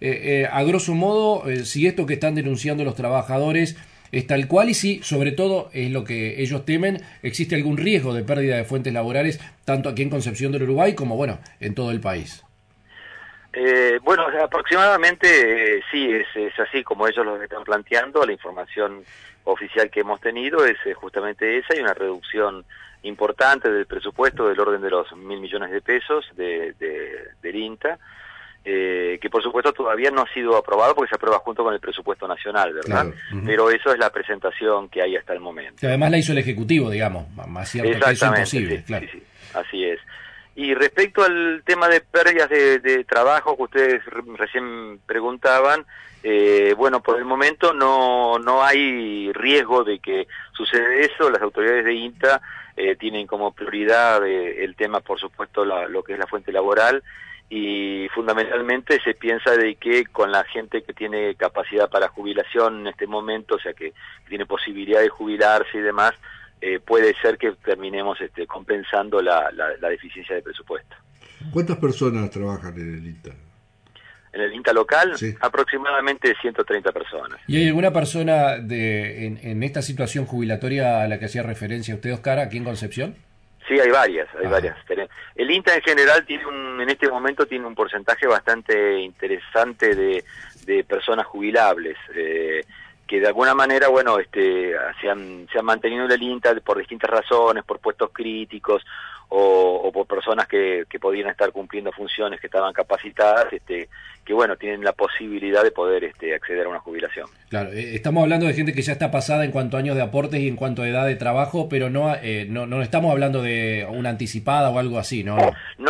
a grosso modo, si esto que están denunciando los trabajadores es tal cual y si, sobre todo, es lo que ellos temen, existe algún riesgo de pérdida de fuentes laborales, tanto aquí en Concepción del Uruguay como, bueno, en todo el país. Bueno, aproximadamente sí, es así como ellos lo están planteando. La información oficial que hemos tenido es justamente esa, y una reducción importante del presupuesto del orden de los 1.000 millones de pesos del INTA, que por supuesto todavía no ha sido aprobado porque se aprueba junto con el presupuesto nacional, ¿verdad? Claro. Uh-huh. Pero eso es la presentación que hay hasta el momento. Que además la hizo el Ejecutivo, digamos, más cierto que eso es imposible. Sí, claro. sí, así es. Y respecto al tema de pérdidas de trabajo que ustedes recién preguntaban, bueno, por el momento no hay riesgo de que suceda eso. Las autoridades de INTA tienen como prioridad el tema, por supuesto, lo que es la fuente laboral, y fundamentalmente se piensa de que con la gente que tiene capacidad para jubilación en este momento, o sea que tiene posibilidad de jubilarse y demás, puede ser que terminemos compensando la deficiencia de presupuesto. ¿Cuántas personas trabajan en el INTA? En el INTA local, sí, aproximadamente 130 personas. ¿Y hay alguna persona en esta situación jubilatoria a la que hacía referencia usted, Oscar, aquí en Concepción? Sí, hay varias. El INTA en general en este momento tiene un porcentaje bastante interesante de personas jubilables, que de alguna manera, bueno, se han mantenido en el INTA por distintas razones, por puestos críticos o por personas que podían estar cumpliendo funciones, que estaban capacitadas, que bueno, tienen la posibilidad de poder acceder a una jubilación. Claro, estamos hablando de gente que ya está pasada en cuanto a años de aportes y en cuanto a edad de trabajo, pero no estamos hablando de una anticipada o algo así, ¿no?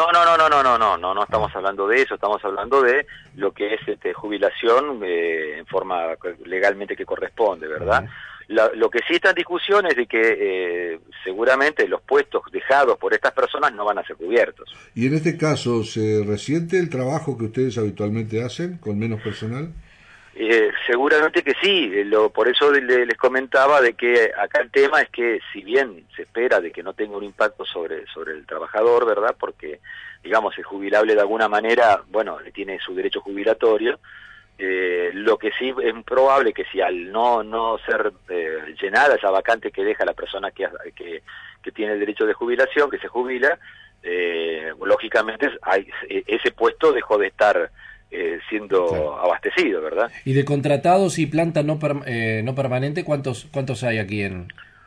No estamos hablando de eso, estamos hablando de lo que es jubilación en forma legalmente que corresponde, ¿verdad? Lo que sí está en discusión es de que seguramente los puestos dejados por estas personas no van a ser cubiertos. ¿Y en este caso se resiente el trabajo que ustedes habitualmente hacen con menos personal? Seguramente que sí, por eso les comentaba de que acá el tema es que si bien se espera de que no tenga un impacto sobre el trabajador, ¿verdad? Porque, digamos, el jubilable de alguna manera, bueno, tiene su derecho jubilatorio. Lo que sí es probable que si al no ser llenada esa vacante que deja la persona que tiene el derecho de jubilación, que se jubila, lógicamente ese puesto dejó de estar siendo abastecido, ¿verdad? Y de contratados y planta no permanente, ¿cuántos hay aquí en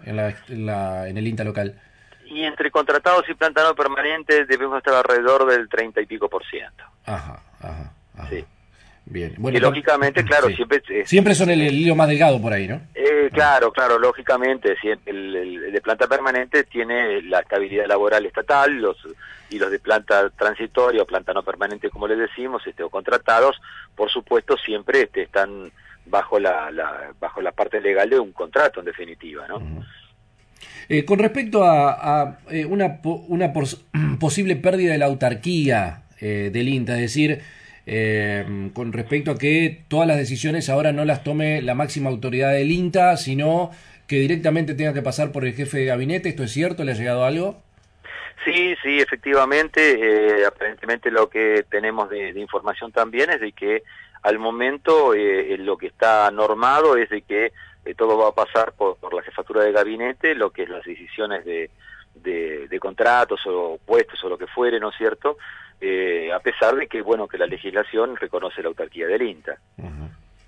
el INTA local? Y entre contratados y planta no permanente debemos estar alrededor del 30 y pico %. Ajá. Sí. Bien. Bueno, y lógicamente, claro, sí. Siempre son el hilo más delgado por ahí, ¿no? Claro, lógicamente, el de planta permanente tiene la estabilidad laboral estatal, y los de planta transitoria o planta no permanente, como les decimos, o contratados, por supuesto, siempre están bajo la parte legal de un contrato, en definitiva, ¿no? Uh-huh. Con respecto a una posible pérdida de la autarquía del INTA, es decir, con respecto a que todas las decisiones ahora no las tome la máxima autoridad del INTA, sino que directamente tenga que pasar por el jefe de gabinete. ¿Esto es cierto? ¿Le ha llegado algo? Sí, efectivamente, aparentemente lo que tenemos de información también es de que al momento lo que está normado es de que todo va a pasar por la jefatura de gabinete, lo que es las decisiones de contratos o puestos o lo que fuere, ¿no es cierto? A pesar de que, bueno, que la legislación reconoce la autarquía del INTA. Uh-huh.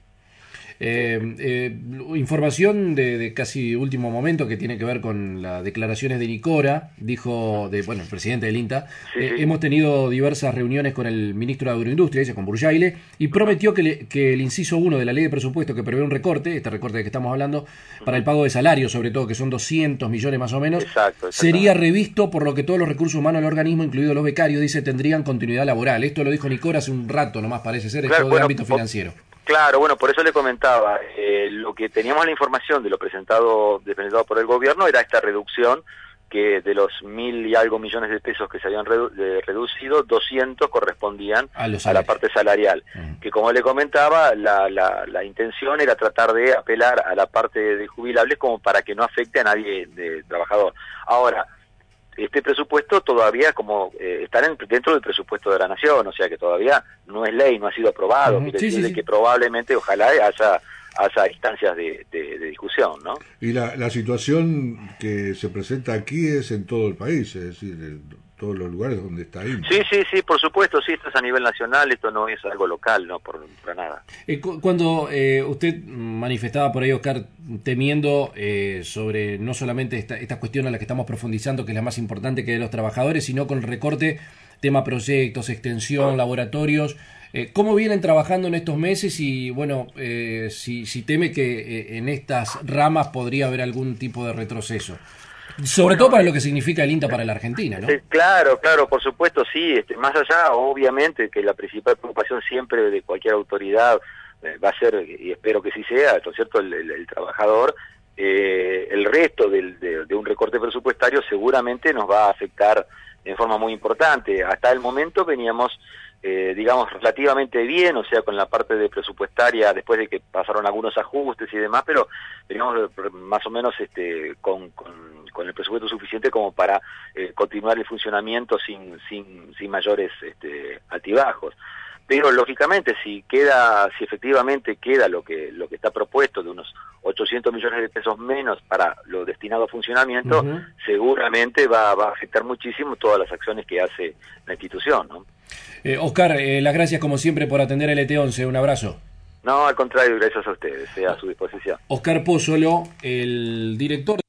Información de casi último momento que tiene que ver con las declaraciones de Nicora, dijo, el presidente del INTA, sí. Hemos tenido diversas reuniones con el ministro de Agroindustria, con Burjaile, y prometió que el inciso 1 de la ley de presupuesto que prevé un recorte, este recorte de que estamos hablando, para el pago de salarios, sobre todo, que son 200 millones más o menos, sería revisto, por lo que todos los recursos humanos del organismo, incluidos los becarios, dice, tendrían continuidad laboral. Esto lo dijo Nicora hace un rato, nomás parece ser, esto de ámbito financiero. Claro, bueno, por eso le comentaba, lo que teníamos la información de lo presentado por el gobierno era esta reducción, que de los 1.000 y algo millones de pesos que se habían reducido, 200 correspondían a la parte salarial, que como le comentaba, la intención era tratar de apelar a la parte de jubilables como para que no afecte a nadie de trabajador. Ahora, este presupuesto todavía como está dentro del presupuesto de la Nación, o sea que todavía no es ley, no ha sido aprobado, quiere decir que probablemente, ojalá haya instancias de discusión, ¿no? Y la situación que se presenta aquí es en todo el país, es decir, en todos los lugares donde está INTA. Sí, por supuesto, sí, esto es a nivel nacional, esto no es algo local, no por nada. Cuando usted manifestaba por ahí, Oscar, temiendo sobre no solamente esta cuestión a la que estamos profundizando, que es la más importante, que de los trabajadores, sino con el recorte, tema proyectos, extensión, laboratorios, ¿cómo vienen trabajando en estos meses? Y bueno, si teme que en estas ramas podría haber algún tipo de retroceso. Sobre todo para lo que significa el INTA para la Argentina, ¿no? Claro, por supuesto, sí. Más allá, obviamente, que la principal preocupación siempre de cualquier autoridad va a ser, y espero que sí sea, ¿no es cierto?, el trabajador. El resto de un recorte presupuestario seguramente nos va a afectar en forma muy importante. Hasta el momento veníamos, digamos, relativamente bien, o sea, con la parte de presupuestaria, después de que pasaron algunos ajustes y demás, pero digamos, más o menos con el presupuesto suficiente como para continuar el funcionamiento sin mayores altibajos. Pero lógicamente si efectivamente queda lo que está propuesto de unos 800 millones de pesos menos para lo destinado a funcionamiento, seguramente va a afectar muchísimo todas las acciones que hace la institución, ¿no? Oscar, las gracias como siempre por atender el ET11, un abrazo. No, al contrario, gracias a ustedes, a su disposición. Oscar Pozzolo, el director